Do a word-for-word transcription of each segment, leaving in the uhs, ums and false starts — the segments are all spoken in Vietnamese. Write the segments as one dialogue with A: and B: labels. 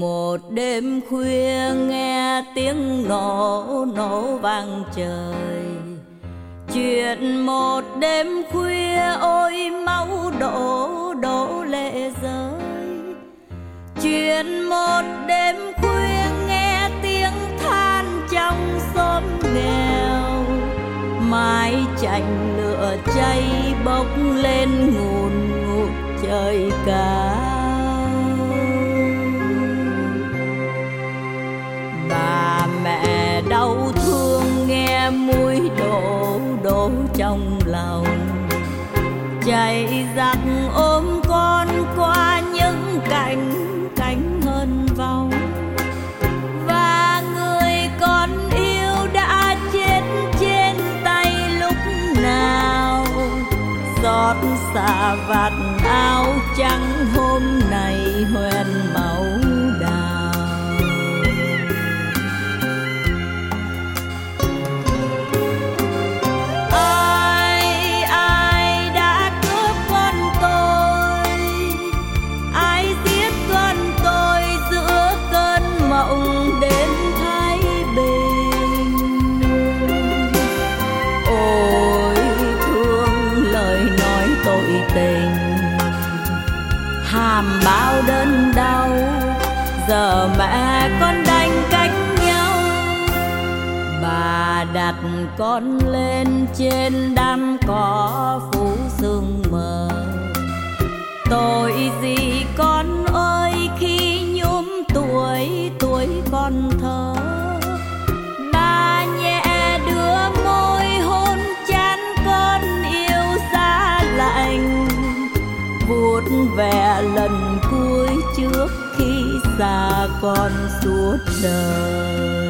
A: Một đêm khuya nghe tiếng nổ nổ vang trời, chuyện một đêm khuya ôi máu đổ đổ lệ rơi. Chuyện một đêm khuya nghe tiếng than trong xóm nghèo, mái chành lửa cháy bốc lên ngùn ngụt trời cao. Bà mẹ đau thương nghe muối đổ đổ trong lòng, chạy giặc ôm con qua những cánh cánh hân vong. Và người con yêu đã chết trên tay lúc nào, giọt xả vạt áo trắng hôm nay hoen máu đào. Ai ai đã cướp con tôi, ai giết con tôi giữa cơn mộng đến Thái Bình. Ôi thương lời nói tội tình, hàm bao đớn đau, giờ mẹ con đành cách nhau. Bà đặt con lên trên đám cỏ phủ sương mờ, tội gì con ơi khi nhuốm tuổi tuổi con thơ. Bà nhẹ đưa môi hôn chán con yêu giá lạnh, vuốt ve lần cuối trước khi xa con suốt đời.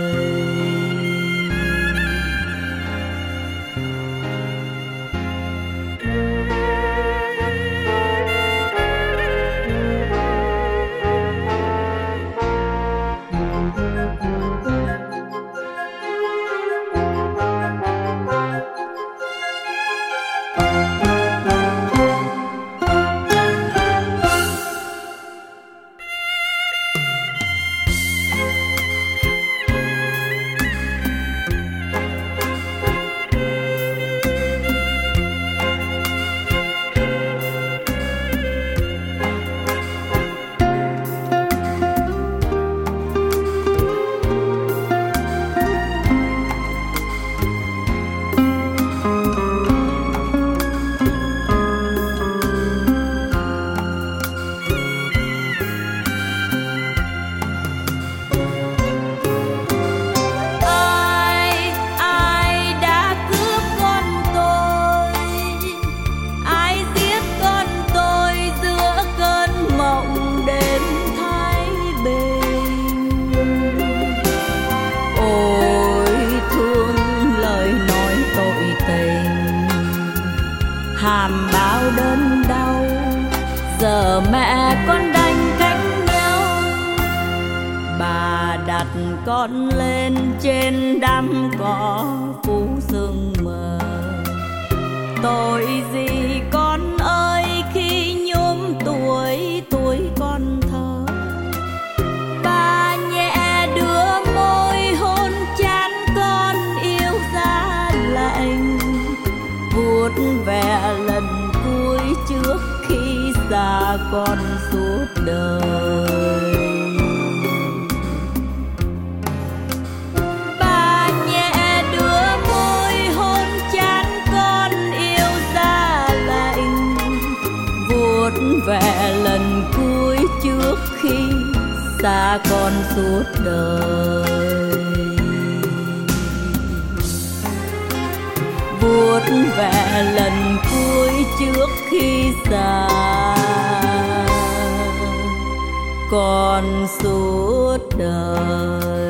A: Hàm bao đớn đau, giờ mẹ con đành cách nhau. Bà đặt con lên trên đám cỏ phủ sương mờ, tội gì con ơi khi nhuốm tuổi tuổi con thơ. Bà nhẹ đưa môi hôn chán con yêu giá lạnh, vuốt ve lần cuối trước khi xa con suốt đời. Bà nhẹ đưa môi hôn chán con yêu giá lạnh, vuốt ve lần cuối trước khi xa con suốt đời. Vuốt ve lần cuối trước khi xa con suốt đời.